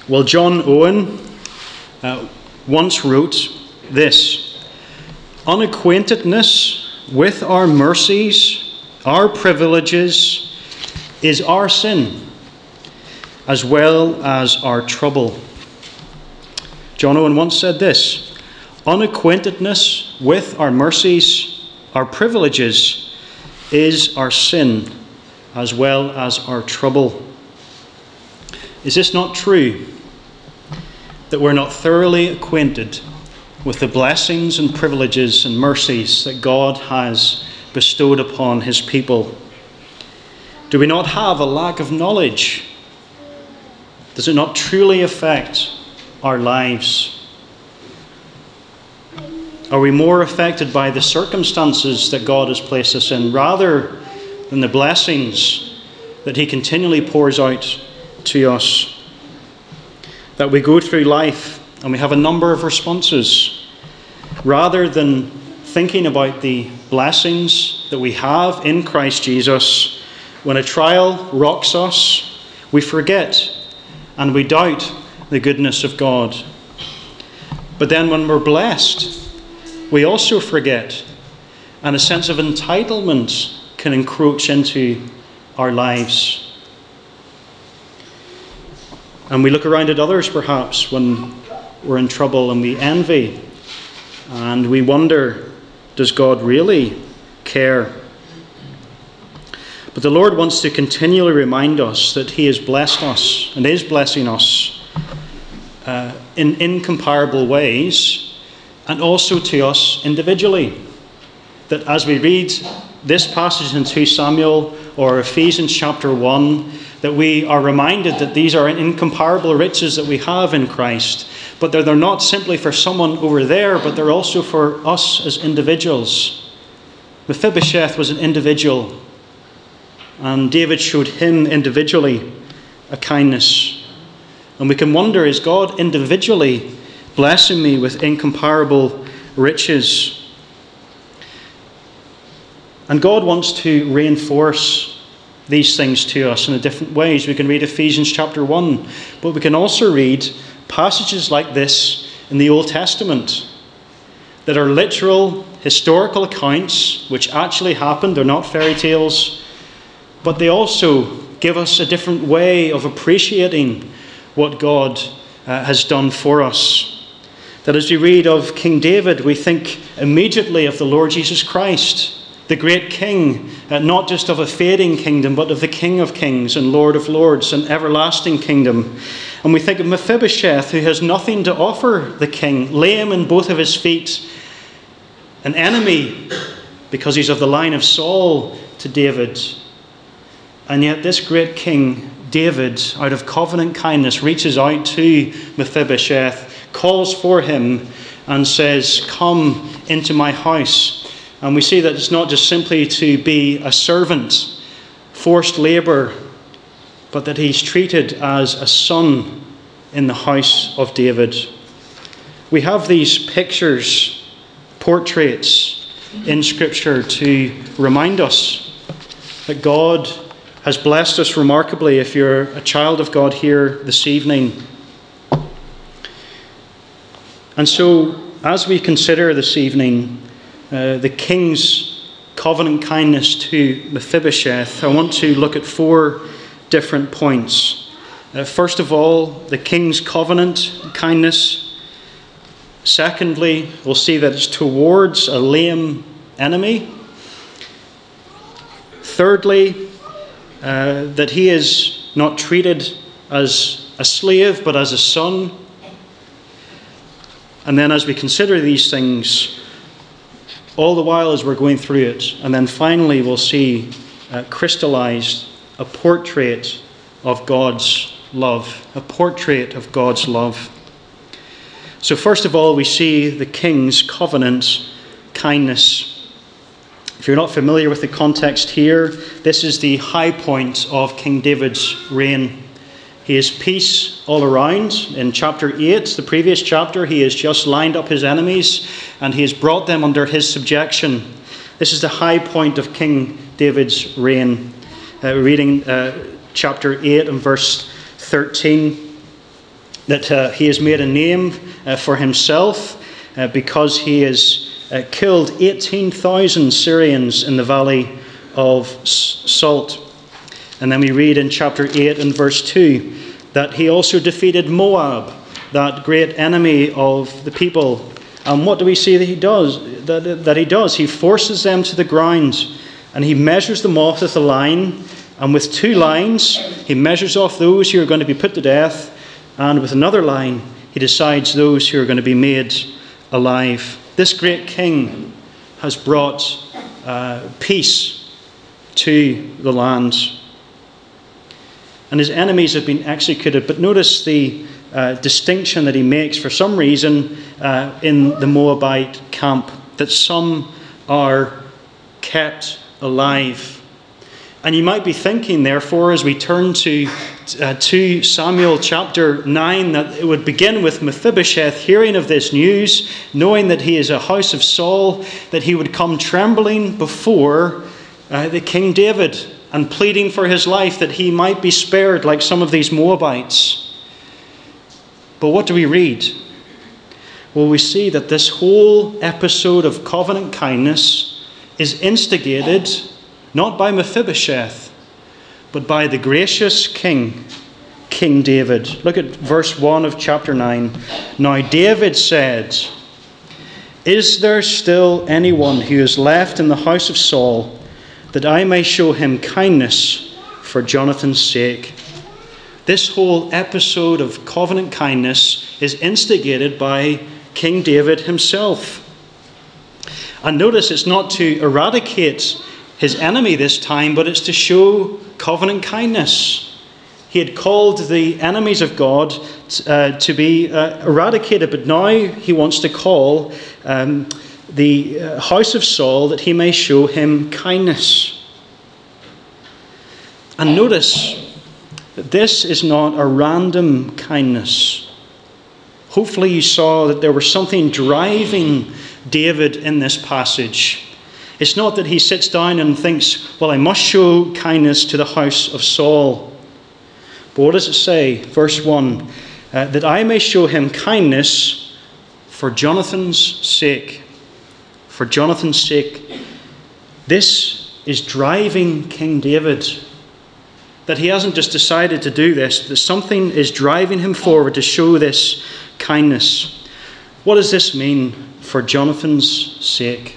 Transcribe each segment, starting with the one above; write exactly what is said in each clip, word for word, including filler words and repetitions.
Well, John Owen uh, once wrote this: "Unacquaintedness with our mercies, our privileges, is our sin, as well as our trouble." John Owen once said this: "Unacquaintedness with our mercies, our privileges, is our sin, as well as our trouble." Is this not true? That we're not thoroughly acquainted with the blessings and privileges and mercies that God has bestowed upon his people? Do we not have a lack of knowledge? Does it not truly affect our lives? Are we more affected by the circumstances that God has placed us in rather than the blessings that he continually pours out to us? That we go through life and we have a number of responses. Rather than thinking about the blessings that we have in Christ Jesus, when a trial rocks us, we forget and we doubt the goodness of God. But then when we're blessed, we also forget, and a sense of entitlement can encroach into our lives. And we look around at others perhaps when we're in trouble and we envy and we wonder, does God really care? But the Lord wants to continually remind us that he has blessed us and is blessing us uh, in incomparable ways, and also to us individually. That as we read this passage in Second Samuel or Ephesians chapter one, that we are reminded that these are incomparable riches that we have in Christ, but they're, they're not simply for someone over there, but they're also for us as individuals. Mephibosheth was an individual, and David showed him individually a kindness. And we can wonder, is God individually blessing me with incomparable riches? And God wants to reinforce these things to us in different ways. We can read Ephesians chapter one, but we can also read passages like this in the Old Testament that are literal historical accounts which actually happened. They're not fairy tales, but they also give us a different way of appreciating what God uh, has done for us. That as we read of King David, we think immediately of the Lord Jesus Christ, the great King, uh, not just of a fading kingdom, but of the King of kings and Lord of lords, an everlasting kingdom. And we think of Mephibosheth, who has nothing to offer the king, lame in both of his feet, an enemy because he's of the line of Saul to David. And yet this great king, David, out of covenant kindness, reaches out to Mephibosheth, calls for him and says, "Come into my house." And we see that it's not just simply to be a servant, forced labour, but that he's treated as a son in the house of David. We have these pictures, portraits in Scripture to remind us that God has blessed us remarkably. If you're a child of God here this evening. And so, as we consider this evening Uh, the king's covenant kindness to Mephibosheth, I want to look at four different points. Uh, first of all, the king's covenant kindness. Secondly, we'll see that it's towards a lame enemy. Thirdly, uh, that he is not treated as a slave, but as a son. And then as we consider these things, all the while as we're going through it, and then finally we'll see uh, crystallized a portrait of God's love, a portrait of God's love. So first of all, we see the king's covenant kindness. If you're not familiar with the context here, this is the high point of King David's reign. He has peace all around. In chapter eight, the previous chapter, he has just lined up his enemies and he has brought them under his subjection. This is the high point of King David's reign. Uh, reading uh, chapter eight and verse thirteen. that uh, he has made a name uh, for himself uh, because he has uh, killed eighteen thousand Syrians in the valley of Salt. And then we read in chapter eight and verse two that he also defeated Moab, that great enemy of the people. And what do we see that he does? That, that he does? He forces them to the ground, and he measures them off with a line. And with two lines, he measures off those who are going to be put to death. And with another line, he decides those who are going to be made alive. This great king has brought uh, peace to the land. And his enemies have been executed. But notice the uh, distinction that he makes for some reason uh, in the Moabite camp, that some are kept alive. And you might be thinking, therefore, as we turn to uh, two Samuel chapter nine, that it would begin with Mephibosheth hearing of this news, knowing that he is a house of Saul, that he would come trembling before uh, the King David and pleading for his life that he might be spared like some of these Moabites. But what do we read? Well, we see that this whole episode of covenant kindness is instigated not by Mephibosheth, but by the gracious king, King David. Look at verse one of chapter nine. Now David said, "Is there still anyone who is left in the house of Saul, that I may show him kindness for Jonathan's sake?" This whole episode of covenant kindness is instigated by King David himself. And notice it's not to eradicate his enemy this time, but it's to show covenant kindness. He had called the enemies of God uh, to be uh, eradicated, but now he wants to call um, the uh, house of Saul that he may show him kindness. And notice that this is not a random kindness. Hopefully you saw that there was something driving David in this passage. It's not that he sits down and thinks, well, I must show kindness to the house of Saul. But what does it say? Verse one, uh, that I may show him kindness for Jonathan's sake. For Jonathan's sake. This is driving King David. That he hasn't just decided to do this, that something is driving him forward to show this kindness. What does this mean for Jonathan's sake?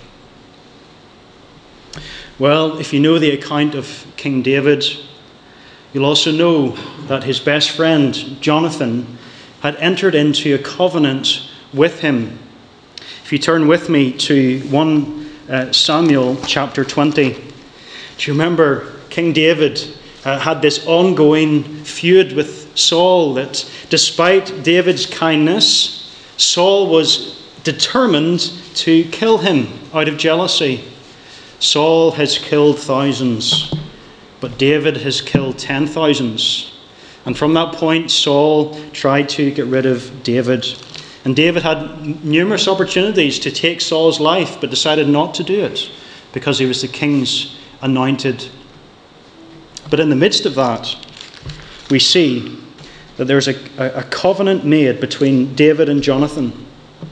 Well, if you know the account of King David, you'll also know that his best friend, Jonathan, had entered into a covenant with him. If you turn with me to First Samuel chapter twenty, do you remember King David uh, had this ongoing feud with Saul, that despite David's kindness, Saul was determined to kill him out of jealousy. Saul has killed thousands, but David has killed ten thousands. And from that point, Saul tried to get rid of David. And David had numerous opportunities to take Saul's life, but decided not to do it because he was the king's anointed. But in the midst of that, we see that there's a, a covenant made between David and Jonathan.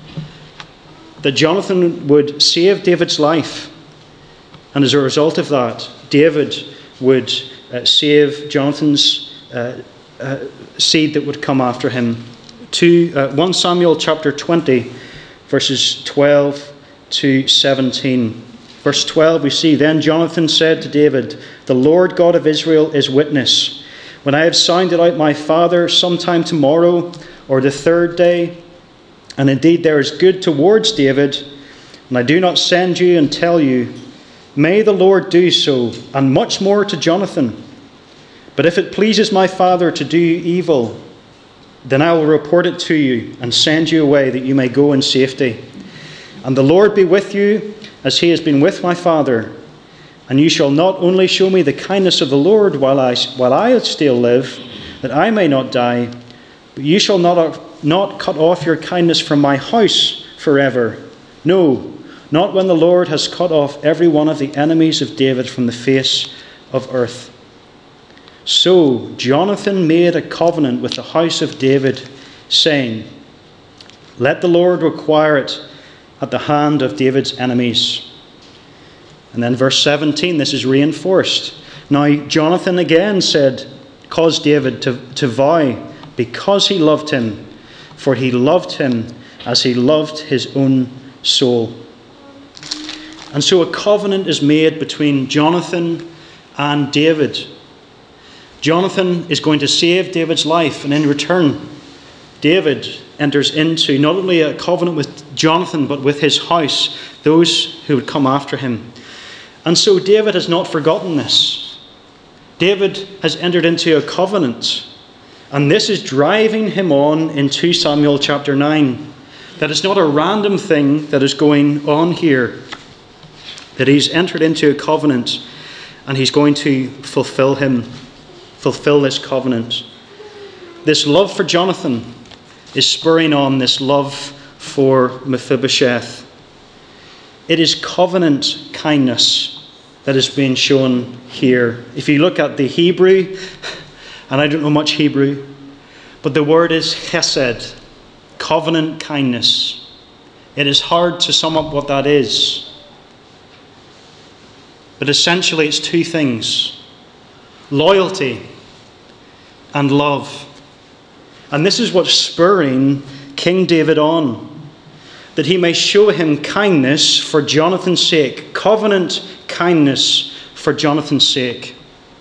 That Jonathan would save David's life. And as a result of that, David would uh, save Jonathan's uh, uh, seed that would come after him. To, uh, First Samuel chapter twenty, verses twelve to seventeen. Verse twelve, we see, "Then Jonathan said to David, 'The Lord God of Israel is witness. When I have sounded out my father sometime tomorrow or the third day, and indeed there is good towards David, and I do not send you and tell you, may the Lord do so, and much more to Jonathan. But if it pleases my father to do you evil, then I will report it to you and send you away that you may go in safety. And the Lord be with you as he has been with my father. And you shall not only show me the kindness of the Lord while I, while I still live, that I may not die, but you shall not, not cut off your kindness from my house forever. No, not when the Lord has cut off every one of the enemies of David from the face of earth.' So Jonathan made a covenant with the house of David, saying, let the Lord require it at the hand of David's enemies. And then verse seventeen, this is reinforced. Now Jonathan again said, caused David to, to vow, because he loved him, for he loved him as he loved his own soul. And so a covenant is made between Jonathan and David. Jonathan is going to save David's life, and in return, David enters into not only a covenant with Jonathan, but with his house, those who would come after him. And so David has not forgotten this. David has entered into a covenant, and this is driving him on in Second Samuel chapter nine. That it's not a random thing that is going on here, that he's entered into a covenant and he's going to fulfill him, fulfill this covenant. This love for Jonathan is spurring on this love for Mephibosheth. It is covenant kindness that is being shown here. If you look at the Hebrew, and I don't know much Hebrew, but the word is chesed, covenant kindness. It is hard to sum up what that is. But essentially it's two things: loyalty and love. And this is what's spurring King David on, that he may show him kindness for Jonathan's sake, covenant kindness for Jonathan's sake.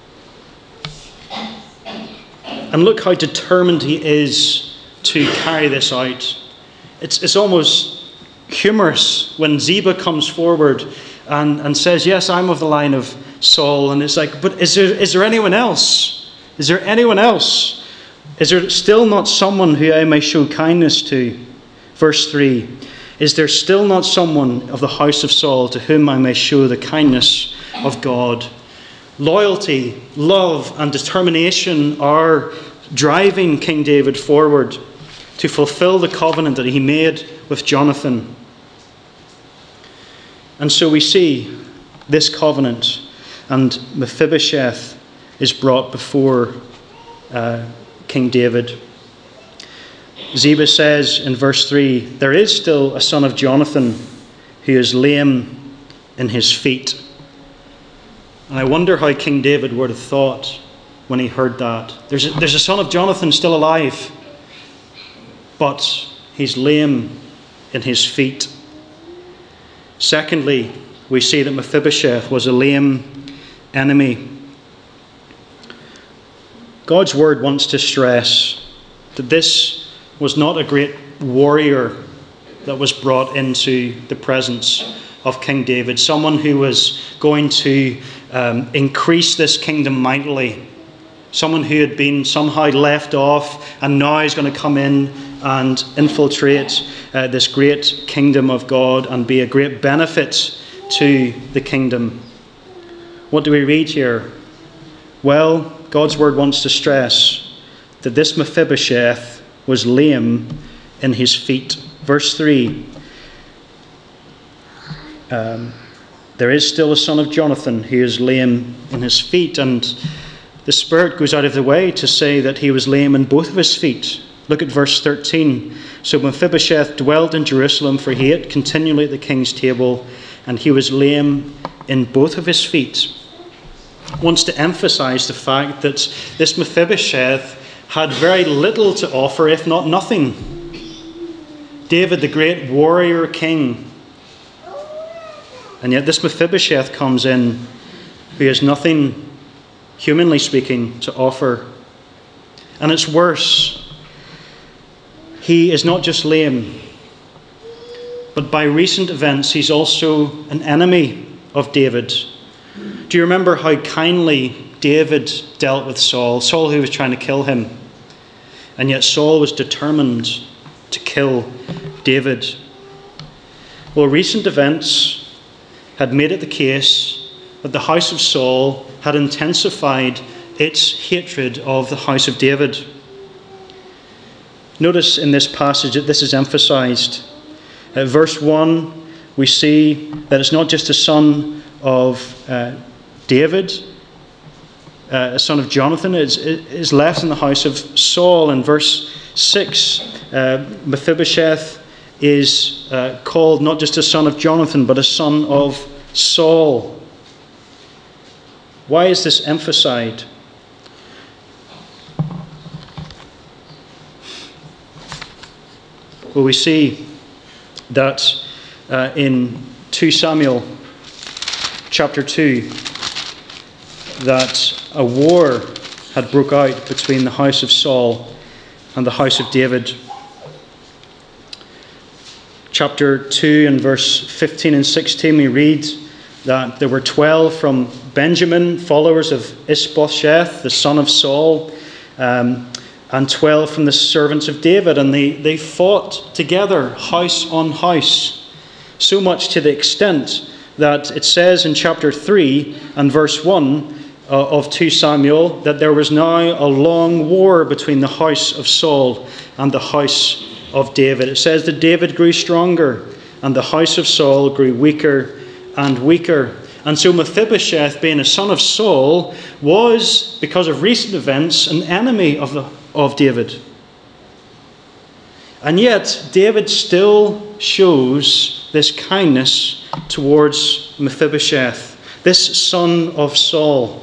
And look how determined he is to carry this out. It's, it's almost humorous when Ziba comes forward and, and says, yes, I'm of the line of Saul. And it's like, but is there, is there anyone else? Is there anyone else? Is there still not someone who I may show kindness to? Verse three, is there still not someone of the house of Saul to whom I may show the kindness of God? Loyalty, love, and determination are driving King David forward to fulfill the covenant that he made with Jonathan. And so we see this covenant, and Mephibosheth is brought before uh, King David. Ziba says in verse three, there is still a son of Jonathan who is lame in his feet. And I wonder how King David would have thought when he heard that. There's a, there's a son of Jonathan still alive, but he's lame in his feet. Secondly, we see that Mephibosheth was a lame enemy. God's word wants to stress that this was not a great warrior that was brought into the presence of King David, someone who was going to um, increase this kingdom mightily, someone who had been somehow left off and now is going to come in and infiltrate uh, this great kingdom of God and be a great benefit to the kingdom. What do we read here? Well, God's word wants to stress that this Mephibosheth was lame in his feet. Verse three, um, there is still a son of Jonathan who is lame in his feet, and the Spirit goes out of the way to say that he was lame in both of his feet. Look at verse thirteen. So Mephibosheth dwelt in Jerusalem, for he ate continually at the king's table, and he was lame in both of his feet. Wants to emphasize the fact that this Mephibosheth had very little to offer, if not nothing. David, the great warrior king. And yet this Mephibosheth comes in who has nothing, humanly speaking, to offer. And it's worse. He is not just lame, but by recent events he's also an enemy of David. Do you remember how kindly David dealt with Saul? Saul who was trying to kill him. And yet Saul was determined to kill David. Well, recent events had made it the case that the house of Saul had intensified its hatred of the house of David. Notice in this passage that this is emphasized. At verse one, we see that it's not just a son of uh, David uh, a son of Jonathan, is, is left in the house of Saul. In verse six, uh, Mephibosheth is uh, called not just a son of Jonathan, but a son of Saul. Why is this emphasized? Well, we see that uh, in Second Samuel chapter two, that a war had broke out between the house of Saul and the house of David. Chapter two and verse fifteen and sixteen, we read that there were twelve from Benjamin, followers of Ishbosheth, the son of Saul, um, and twelve from the servants of David. And they, they fought together, house on house, so much to the extent that it says in chapter three and verse one uh, of Second Samuel that there was now a long war between the house of Saul and the house of David. It says that David grew stronger and the house of Saul grew weaker and weaker. And so Mephibosheth, being a son of Saul, was, because of recent events, an enemy of, the, of David. And yet, David still shows this kindness towards Mephibosheth, this son of Saul.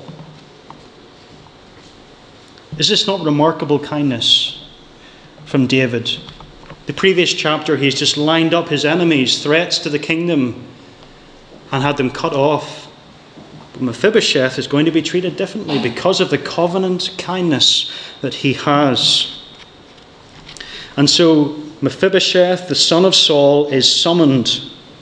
Is this not remarkable kindness from David? The previous chapter, he's just lined up his enemies, threats to the kingdom, and had them cut off. But Mephibosheth is going to be treated differently because of the covenant kindness that he has. And so Mephibosheth, the son of Saul, is summoned.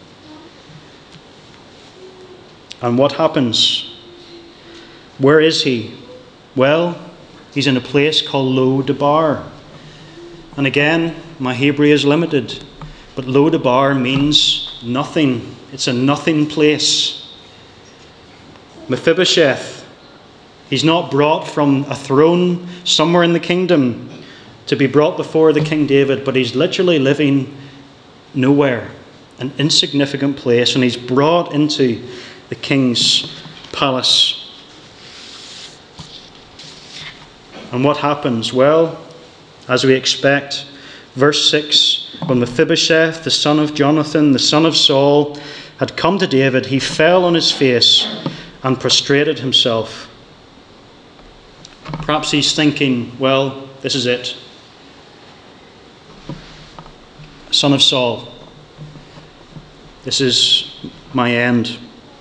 And what happens? Where is he? Well, he's in a place called Lo Debar. And again, my Hebrew is limited, but Lo Debar means nothing. It's a nothing place. Mephibosheth, he's not brought from a throne somewhere in the kingdom to be brought before the King David, but he's literally living nowhere, an insignificant place, and he's brought into the king's palace. And what happens? Well, as we expect, verse six, when Mephibosheth, the son of Jonathan, the son of Saul, had come to David, he fell on his face and prostrated himself. Perhaps he's thinking, well, this is it. Son of Saul, this is my end.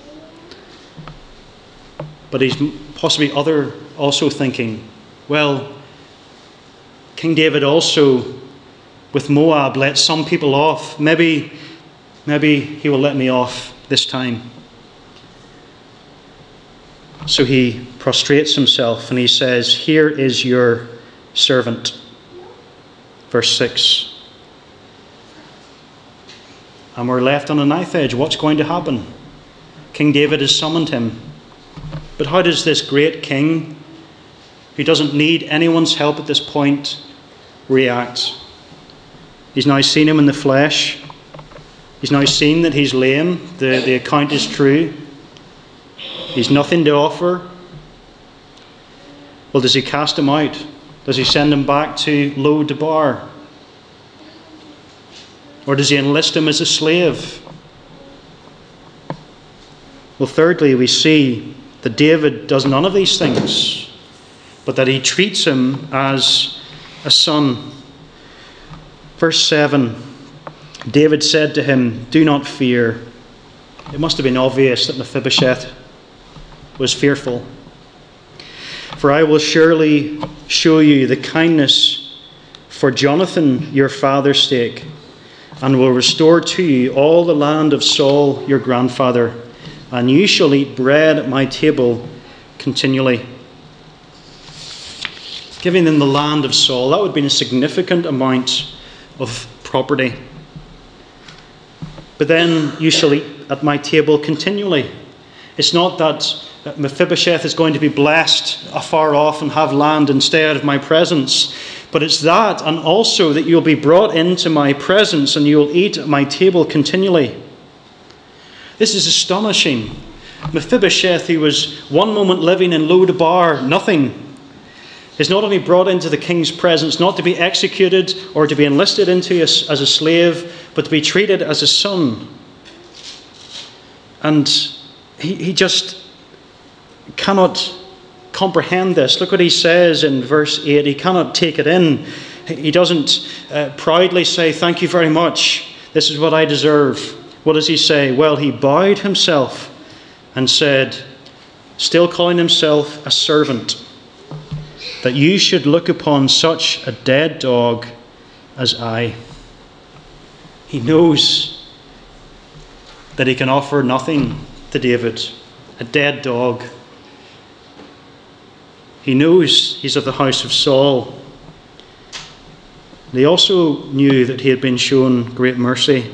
But he's possibly other also thinking, well, King David also, with Moab, let some people off. Maybe, maybe he will let me off this time. So he prostrates himself and he says, here is your servant. Verse six. And we're left on a knife edge. What's going to happen? King David has summoned him. But how does this great king, who doesn't need anyone's help at this point, react? He's now seen him in the flesh. He's now seen that he's lame. The, the account is true. He's nothing to offer. Well, does he cast him out? Does he send him back to Lo Debar? Or does he enlist him as a slave? Well, thirdly, we see that David does none of these things, but that he treats him as a son. Verse seven, David said to him, do not fear. It must have been obvious that Mephibosheth was fearful. For I will surely show you the kindness for Jonathan your father's sake, and will restore to you all the land of Saul your grandfather, and you shall eat bread at my table continually. Giving them the land of Saul, that would have been a significant amount of property. But then you shall eat at my table continually. It's not that Mephibosheth is going to be blessed afar off and have land and stay out of my presence, but it's that, and also that you'll be brought into my presence and you'll eat at my table continually. This is astonishing. Mephibosheth, who was one moment living in Lodabar, nothing, is not only brought into the king's presence, not to be executed or to be enlisted into as, as a slave, but to be treated as a son. And he, he just cannot comprehend this. Look what he says in verse eight. He cannot take it in. He doesn't uh, proudly say, "Thank you very much. This is what I deserve." What does he say? Well, he bowed himself and said, still calling himself a servant, that you should look upon such a dead dog as I. He knows that he can offer nothing to David, a dead dog. He knows he's of the house of Saul. They also knew that he had been shown great mercy.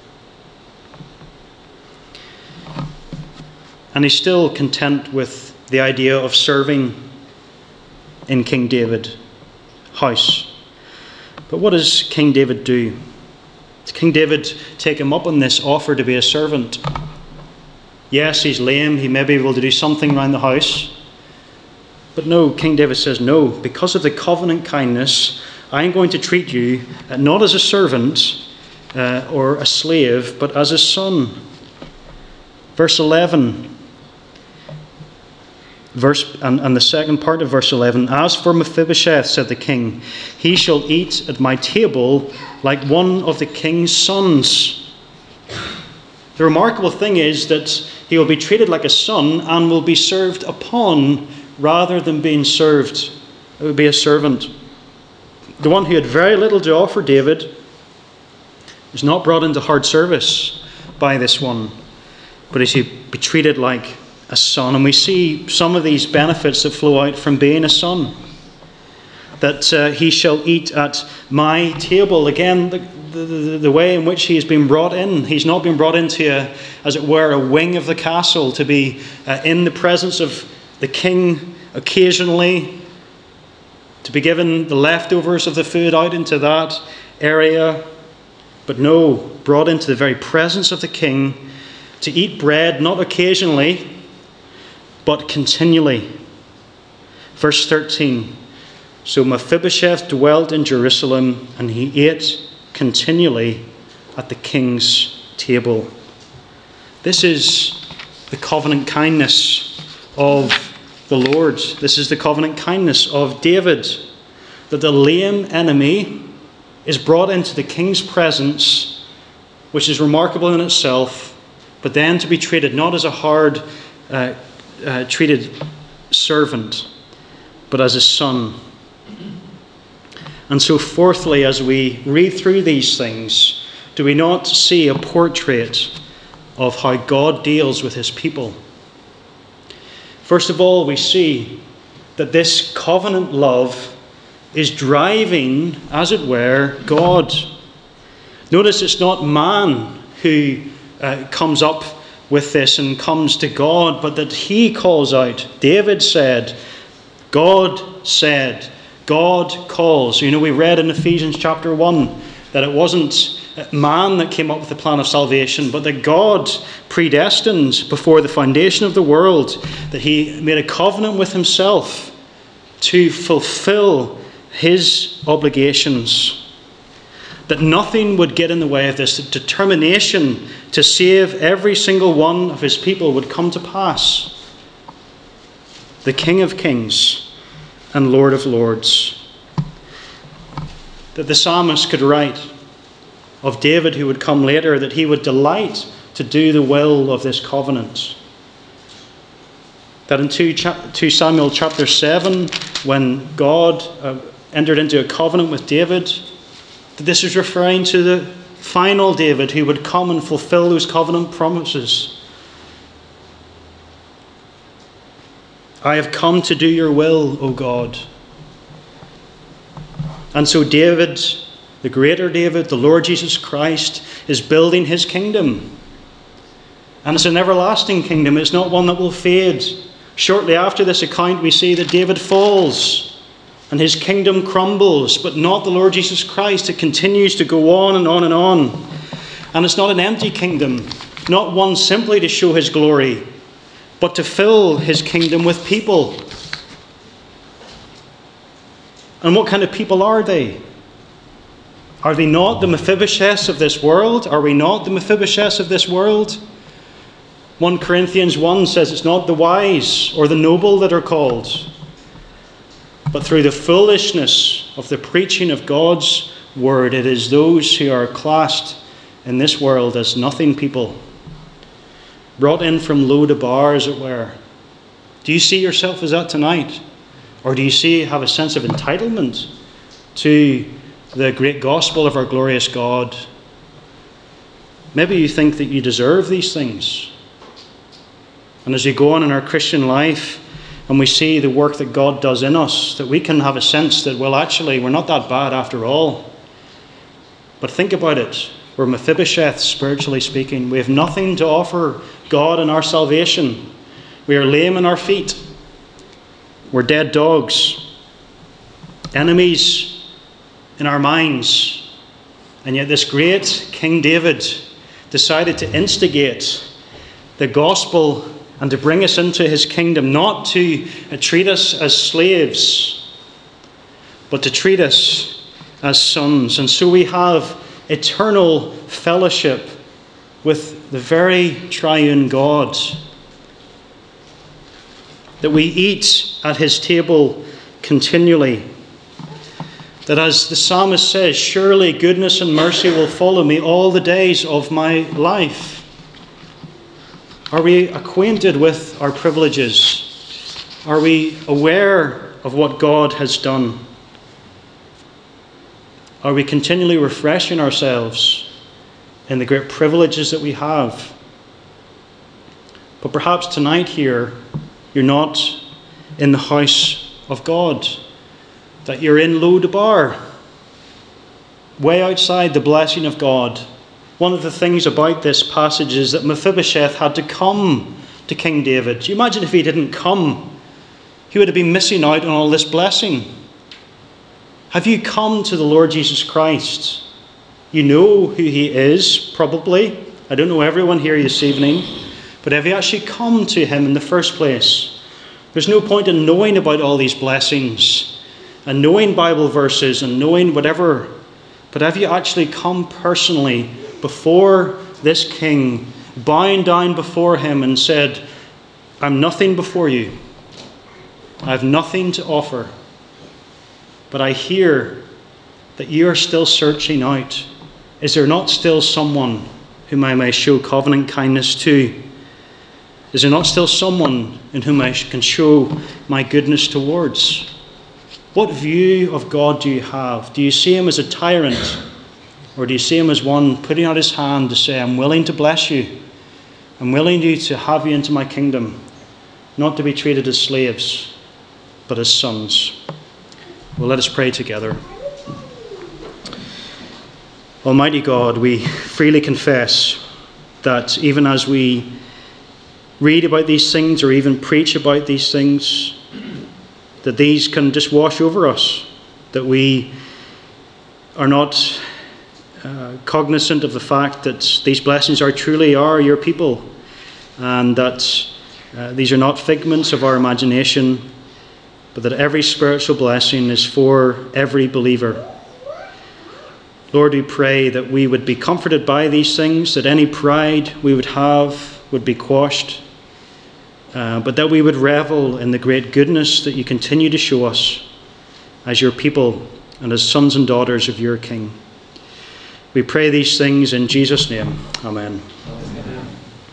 And he's still content with the idea of serving in King David's house. But what does King David do? Does King David take him up on this offer to be a servant? Yes, he's lame. He may be able to do something around the house. But no, King David says, no, because of the covenant kindness, I'm going to treat you uh, not as a servant uh, or a slave, but as a son. Verse eleven. Verse and, and the second part of verse eleven. As for Mephibosheth, said the king, he shall eat at my table like one of the king's sons. The remarkable thing is that he will be treated like a son and will be served upon rather than being served. It would be a servant. The one who had very little to offer David was not brought into hard service by this one, but is he be treated like a son. And we see some of these benefits that flow out from being a son. That uh, he shall eat at my table. Again, the, the, the way in which he has been brought in. He's not been brought into, a, as it were, a wing of the castle to be uh, in the presence of the king occasionally, to be given the leftovers of the food out into that area. But no, brought into the very presence of the king to eat bread, not occasionally, but continually. Verse thirteen. So Mephibosheth dwelt in Jerusalem, and he ate continually at the king's table. This is the covenant kindness of the Lord. This is the covenant kindness of David, that the lame enemy is brought into the king's presence, which is remarkable in itself, but then to be treated not as a hard uh, uh, treated servant, but as a son. And so fourthly, as we read through these things, do we not see a portrait of how God deals with his people? First of all, we see that this covenant love is driving, as it were, God. Notice it's not man who uh, comes up with this and comes to God, but that he calls out. David said, God said, God calls. You know, we read in Ephesians chapter one that it wasn't man that came up with the plan of salvation, but that God predestined before the foundation of the world, that he made a covenant with himself to fulfill his obligations, that nothing would get in the way of this, that determination to save every single one of his people would come to pass. The King of Kings and Lord of Lords. That the psalmist could write of David, who would come later, that he would delight to do the will of this covenant. That in two Samuel chapter seven, when God uh, entered into a covenant with David, that this is referring to the final David who would come and fulfill those covenant promises. I have come to do your will, O God. And so David, the greater David, the Lord Jesus Christ, is building his kingdom. And it's an everlasting kingdom. It's not one that will fade. Shortly after this account, we see that David falls and his kingdom crumbles, but not the Lord Jesus Christ. It continues to go on and on and on. And it's not an empty kingdom, not one simply to show his glory, but to fill his kingdom with people. And what kind of people are they? Are they not the Mephibosheths of this world? Are we not the Mephibosheths of this world? First Corinthians one says it's not the wise or the noble that are called, but through the foolishness of the preaching of God's word, it is those who are classed in this world as nothing people, brought in from Lo-debar, as it were. Do you see yourself as that tonight? Or do you see, have a sense of entitlement to the great gospel of our glorious God? Maybe you think that you deserve these things. And as you go on in our Christian life and we see the work that God does in us, that we can have a sense that, well, actually, we're not that bad after all. But think about it. We're Mephibosheth, spiritually speaking. We have nothing to offer God in our salvation. We are lame in our feet. We're dead dogs. Enemies in our minds. And yet this great King David decided to instigate the gospel and to bring us into his kingdom, not to treat us as slaves, but to treat us as sons. And so we have eternal fellowship with the very triune God, that we eat at his table continually, that as the psalmist says, surely goodness and mercy will follow me all the days of my life. Are we acquainted with our privileges? Are we aware of what God has done? Are we continually refreshing ourselves in the great privileges that we have? But perhaps tonight here, you're not in the house of God, that you're in Lo-debar, way outside the blessing of God. One of the things about this passage is that Mephibosheth had to come to King David. Do you imagine if he didn't come? He would have been missing out on all this blessing. Have you come to the Lord Jesus Christ? You know who he is, probably. I don't know everyone here this evening. But have you actually come to him in the first place? There's no point in knowing about all these blessings and knowing Bible verses and knowing whatever. But have you actually come personally before this king, bowing down before him and said, I'm nothing before you. I have nothing to offer. But I hear that you are still searching out. Is there not still someone whom I may show covenant kindness to? Is there not still someone in whom I can show my goodness towards? What view of God do you have? Do you see him as a tyrant? Or do you see him as one putting out his hand to say, I'm willing to bless you. I'm willing you to have you into my kingdom. Not to be treated as slaves, but as sons. Well, let us pray together. Almighty God, we freely confess that even as we read about these things or even preach about these things, that these can just wash over us, that we are not uh, cognizant of the fact that these blessings are truly are your people, and that uh, these are not figments of our imagination, but that every spiritual blessing is for every believer. Lord, we pray that we would be comforted by these things, that any pride we would have would be quashed, uh, but that we would revel in the great goodness that you continue to show us as your people and as sons and daughters of your King. We pray these things in Jesus' name. Amen. Amen.